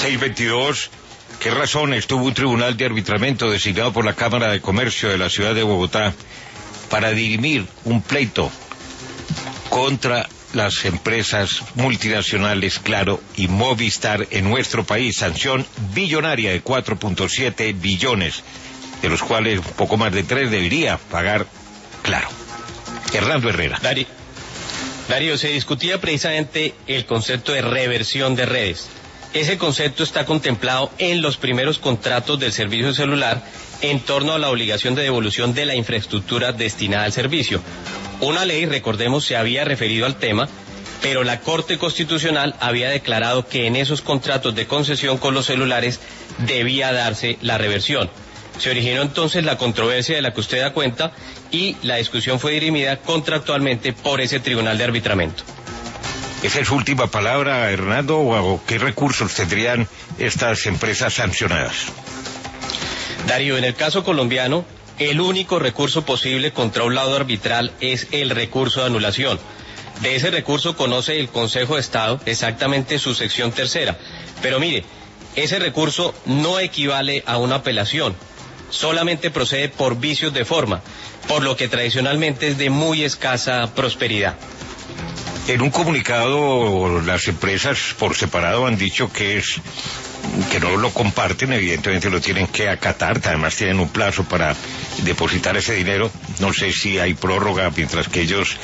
6:22. ¿Qué razones tuvo un tribunal de arbitramiento designado por la Cámara de Comercio de la ciudad de Bogotá para dirimir un pleito contra las empresas multinacionales Claro y Movistar en nuestro país? Sanción billonaria de 4.7 billones, de los cuales un poco más de 3 debería pagar Claro. Hernando Herrera. Darío, se discutía precisamente el concepto de reversión de redes. Ese concepto está contemplado en los primeros contratos del servicio celular en torno a la obligación de devolución de la infraestructura destinada al servicio. Una ley, recordemos, se había referido al tema, pero la Corte Constitucional había declarado que en esos contratos de concesión con los celulares debía darse la reversión. Se originó entonces la controversia de la que usted da cuenta y la discusión fue dirimida contractualmente por ese tribunal de arbitramiento. ¿Esa es su última palabra, Hernando, o qué recursos tendrían estas empresas sancionadas? Darío, en el caso colombiano, el único recurso posible contra un laudo arbitral es el recurso de anulación. De ese recurso conoce el Consejo de Estado exactamente su sección tercera. Pero mire, ese recurso no equivale a una apelación, solamente procede por vicios de forma, por lo que tradicionalmente es de muy escasa prosperidad. En un comunicado, las empresas por separado han dicho que no lo comparten, evidentemente lo tienen que acatar, además tienen un plazo para depositar ese dinero. No sé si hay prórroga mientras que ellos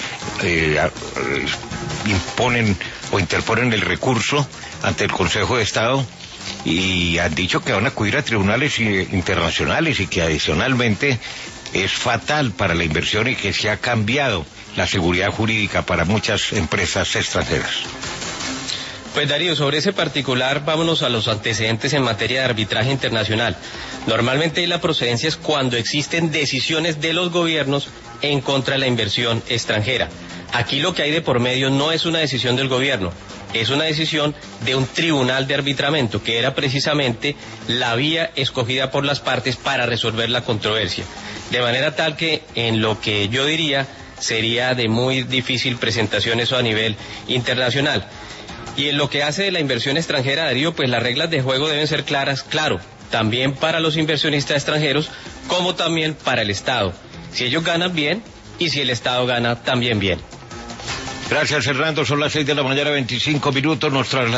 imponen o interponen el recurso ante el Consejo de Estado, y han dicho que van a acudir a tribunales internacionales y que adicionalmente es fatal para la inversión y que se ha cambiado la seguridad jurídica para muchas empresas extranjeras. Pues Darío, sobre ese particular, vámonos a los antecedentes en materia de arbitraje internacional. Normalmente la procedencia es cuando existen decisiones de los gobiernos en contra de la inversión extranjera. Aquí lo que hay de por medio no es una decisión del gobierno, es una decisión de un tribunal de arbitramiento, que era precisamente la vía escogida por las partes para resolver la controversia. De manera tal que, en lo que yo diría, sería de muy difícil presentación eso a nivel internacional. Y en lo que hace de la inversión extranjera, Darío, pues las reglas de juego deben ser claras, claro, también para los inversionistas extranjeros, como también para el Estado. Si ellos ganan bien, y si el Estado gana también bien. Gracias, Hernando. Son las 6:25 a.m. Nos trasladamos.